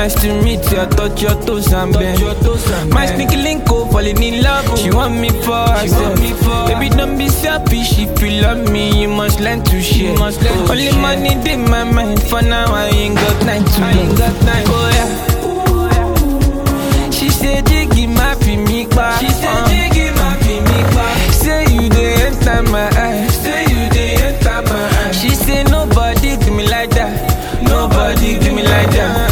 nice to meet you. I touch your toes and bend. My sneaky link up, falling in love. She want me for herself. Baby, don't be selfish. If you love me, you must learn to share. Only money in my mind. For now, I ain't got time to love. Oh yeah. She said, Jiggy, my me back. She said, Jiggy, my me back. Say you dey enter my eyes. Say you dey enter my eyes. She said, nobody do me like that. Nobody do me like that.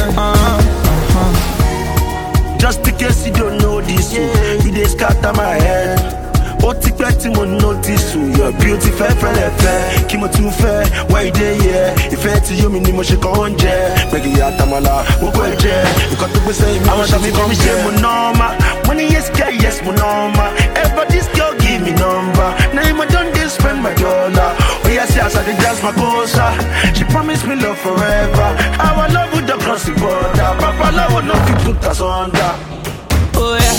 Just in case you don't know this, you dey scatter my head. Ó ti pẹ́ tí mo notice your beauty fẹ́ kí mo tún fẹ́ wá ìdè yẹ. Ìfẹ́ tí yóò mi ni mo ṣe kàn ń jẹ. Gbẹ̀gì àtàmàlà gbogbo ẹ̀ jẹ́. Nǹkan tó gbé sẹ́yìn mi àwọn ṣàfi kan ṣe mo normal. Mo ní yes girl yes mo normal. Ever this girl give me number. Now you don dey spend my dollar. Oh yes yes I dey dance my cosa. She promise me love forever. Our love would not cross the border. Papa love would not fit put us under. Oh yeah.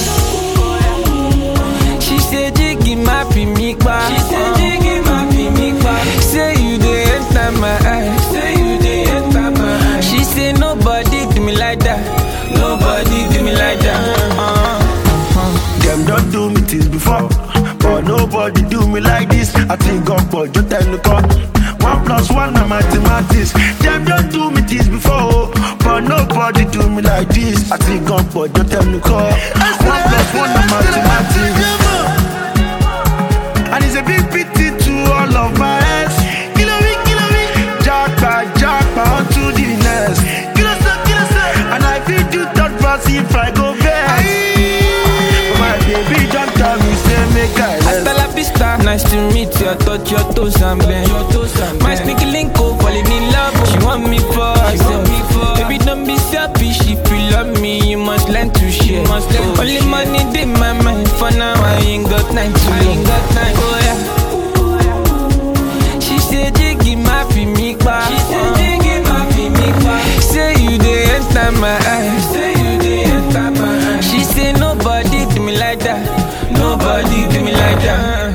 She said, Jiggy, my me back. She said, Jiggy, my me back. Say you dey enter my eyes. Say you dey enter my eyes. She said, nobody do me like that. Nobody do me like that. Them don't do me things before, but nobody do me like this. I think God but you tell the call. 1 + 1 na mathematics. Them don't do me things before, but nobody do me like this. I think God but you tell the call. 1 + 1 na mathematics. And it's a big pity to all of my ex. Kill me, jackpot onto the nest. Kill us, and I feel do that pass if I go back. My baby don't tell me, say make I rest. Hasta la vista, nice to meet you. I touch your toes and bend. My sneaky link up, falling in love. She want me for herself. Baby, don't be selfish. If you love me, you must learn to share. Only money in my mind. For now, I ain't got time to love. Oh yeah. She said, Jiggy, my me back. She said, Jiggy, my me back. Say you dey enter my eyes. Say you dey enter my eyes. She said, nobody do me like that. Nobody do me like that.